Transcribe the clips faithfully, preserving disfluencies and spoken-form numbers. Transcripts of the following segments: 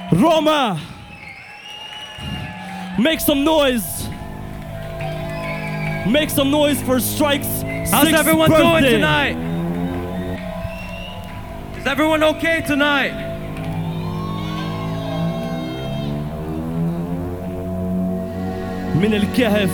Roma, make some noise. Make some noise for Strike's How's sixth everyone birthday. doing tonight? Is everyone okay tonight? من الكهف.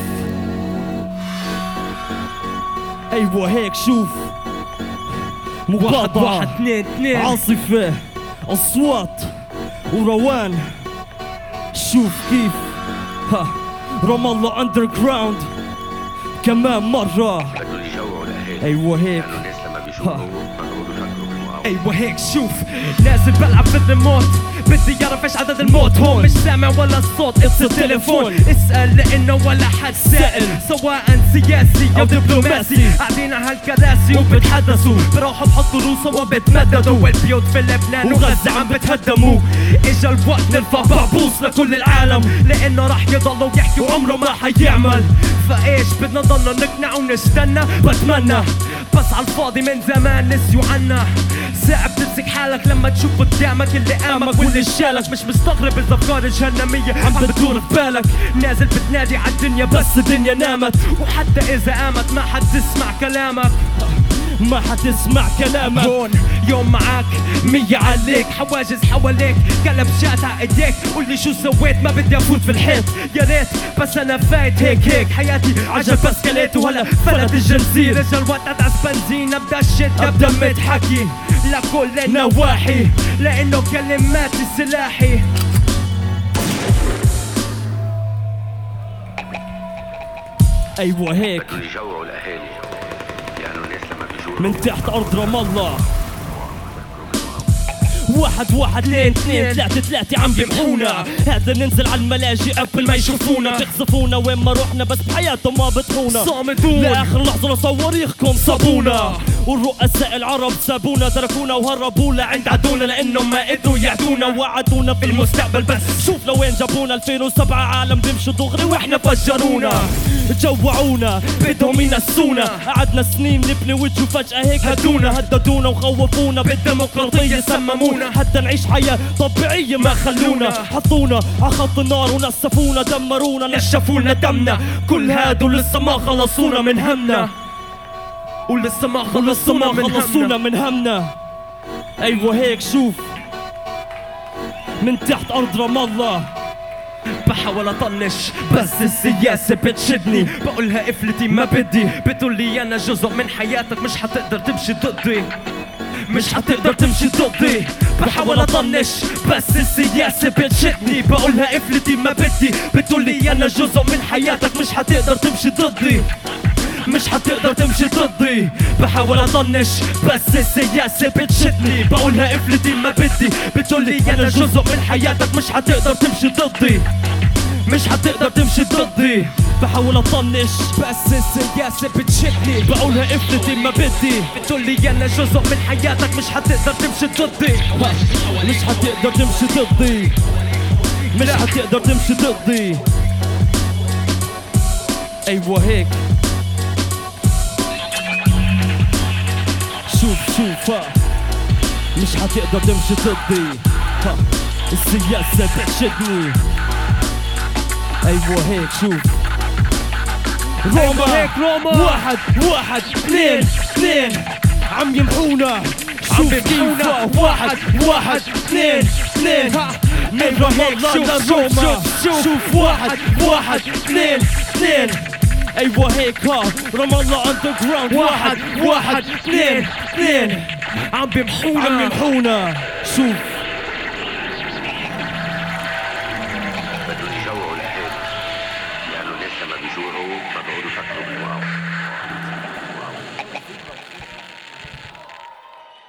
ايوه هيك شوف مقاطعة واحد اثنين اثنين عاصفة اصوات وروان. شوف كيف ها رام الله اندر جراوند كمان مرة. ايوه هيك ها. ايوه هيك شوف نازل بلعب في الريموت بدي يعرف ايش عدد الموت هون مش سامع ولا الصوت اتصل التليفون اسأل لانه ولا حد سائل سواء سياسي او دبلوماسي قاعدين على هالكراسي وبتحدثوا بروحوا بحطوا روسهم وبتمددوا والبيوت في لبنان وغزة عم بتهدموا اجا الوقت نرفع بعبوس لكل العالم لانه راح يضلوا يحكي وعمره ما حيعمل فايش بدنا نضلنا نقنع ونستنى بتمنى بس عالفاضي من زمان نسيوا عنا صعب تمسك حالك لما تشوف قدامك اللي قامك واللي شالك مش مستغرب الافكار الجهنمية عم بتدور في بالك نازل بتنادي عالدنيا بس الدنيا نامت وحتى اذا قامت ما حد تسمع كلامك ما حتسمع كلامك هون يوم معاك مية عليك حواجز حواليك قلب جات ع ايديك قولي شو سويت ما بدي افوت في الحيط يا ريت بس انا فايت هيك هيك حياتي عجب بس كليت وهلا فلت الجنزير اجا الوقت ادعس بنزين ابدا الشد ابدا متحكي لكل النواحي لانه كلماتي سلاحي ايوه هيك يجوعوا الاهالي لانه الناس لما بيجوا من تحت ارض رام الله. واحد واحد اثنين اثنين ثلاثة ثلاثة عم بيمحونا هذا ننزل على الملاجئ قبل ما يشوفونا بيقذفونا وين ما رحنا بس بحياتهم ما بتخونا صامدون لآخر لحظة لصواريخكم صابونا والرؤساء العرب سابونا تركونا وهربوا لعند عدونا لانهم ما قدروا يعدونا وعدونا في المستقبل بس شوف لوين جابونا ألفين وسبعة عالم بيمشوا دغري واحنا فجرونا جوعونا بدهم ينسونا قعدنا سنين نبني وجه وفجأة هيك هدونا هددونا وخوفونا بالديمقراطية سممونا حتى نعيش حياة طبيعية ما خلونا حطونا عخط النار ونسفونا دمرونا نشفونا دمنا كل هادو لسه ما خلصونا من همنا ولسه ما ولسه ما خلصونا من خلصونا همنا من همنا. ايوه هيك شوف من تحت ارض رام الله. بحاول اطنش بس السياسة بتشدني بقولها افلتي ما بدي بتقولي انا جزء من حياتك مش حتقدر تمشي ضدي مش حتقدر تمشي ضدي بحاول اطنش بس السياسة بتشدني بقولها افلتي ما بدي بتقولي انا جزء من حياتك مش حتقدر تمشي ضدي مش حتقدر تمشي ضدي بحاول اطنش بس السياسة بتشدني بقولها افلتي ما بدي بتقولي انا جزء من حياتك مش حتقدر تمشي ضدي مش حتقدر تمشي ضدي بحاول اطنش بس السياسة بتشدني بقولها افلتي ما بدي بتقولي انا جزء من حياتك مش حتقدر تمشي ضدي مش حتقدر تمشي ضدي مش حتقدر تمشي ضدي. ايوه هيك شوف شوف ها مش حتقدر تمشي ضدي ها السياسة بتشدني. ايوه هيك شوف روما هيك روما واحد واحد اثنين اثنين عم يمحونا شوف يمحونا. كيف واحد واحد اثنين اثنين من رام الله لروما شوف واحد واحد اثنين اثنين. ايوه هيك ها رام الله اندر جراوند واحد واحد اثنين اثنين عم بيمحونا عم يمحونا. شوف بدهم يجوعوا الاهالي لانه الناس لما بيجوعوا ما بيقعدوا يفكروا بالوعي